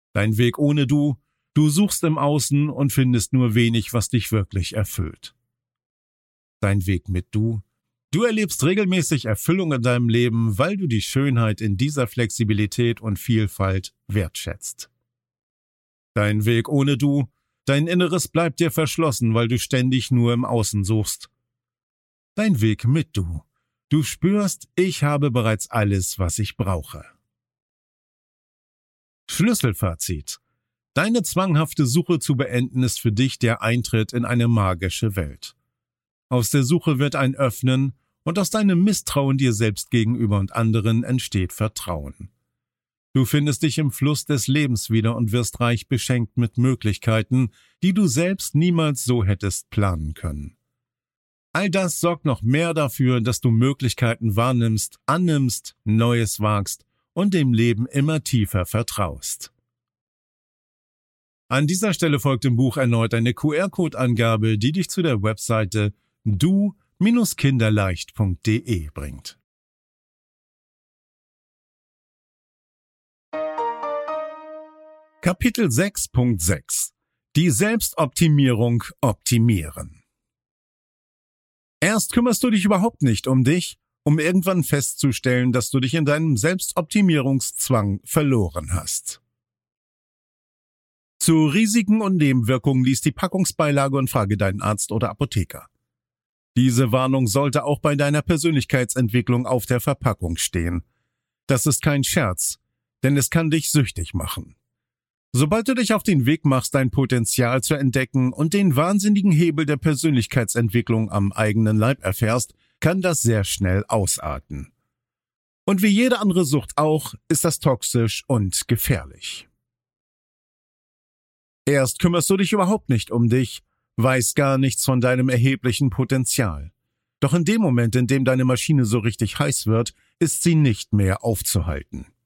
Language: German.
Dein Weg ohne Du. Du suchst im Außen und findest nur wenig, was dich wirklich erfüllt. Dein Weg mit Du. Du erlebst regelmäßig Erfüllung in deinem Leben, weil du die Schönheit in dieser Flexibilität und Vielfalt wertschätzt. Dein Weg ohne Du. Dein Inneres bleibt dir verschlossen, weil du ständig nur im Außen suchst. Dein Weg mit Du. Du spürst, ich habe bereits alles, was ich brauche. Schlüsselfazit. Deine zwanghafte Suche zu beenden ist für dich der Eintritt in eine magische Welt. Aus der Suche wird ein Öffnen und aus deinem Misstrauen dir selbst gegenüber und anderen entsteht Vertrauen. Du findest dich im Fluss des Lebens wieder und wirst reich beschenkt mit Möglichkeiten, die du selbst niemals so hättest planen können. All das sorgt noch mehr dafür, dass du Möglichkeiten wahrnimmst, annimmst, Neues wagst und dem Leben immer tiefer vertraust. An dieser Stelle folgt im Buch erneut eine QR-Code-Angabe, die dich zu der Webseite du-kinderleicht.de bringt. Kapitel 6.6 Die Selbstoptimierung optimieren. Erst kümmerst du dich überhaupt nicht um dich, um irgendwann festzustellen, dass du dich in deinem Selbstoptimierungszwang verloren hast. Zu Risiken und Nebenwirkungen lies die Packungsbeilage und frage deinen Arzt oder Apotheker. Diese Warnung sollte auch bei deiner Persönlichkeitsentwicklung auf der Verpackung stehen. Das ist kein Scherz, denn es kann dich süchtig machen. Sobald du dich auf den Weg machst, dein Potenzial zu entdecken und den wahnsinnigen Hebel der Persönlichkeitsentwicklung am eigenen Leib erfährst, kann das sehr schnell ausarten. Und wie jede andere Sucht auch, ist das toxisch und gefährlich. Erst kümmerst du dich überhaupt nicht um dich, weißt gar nichts von deinem erheblichen Potenzial. Doch in dem Moment, in dem deine Maschine so richtig heiß wird, ist sie nicht mehr aufzuhalten.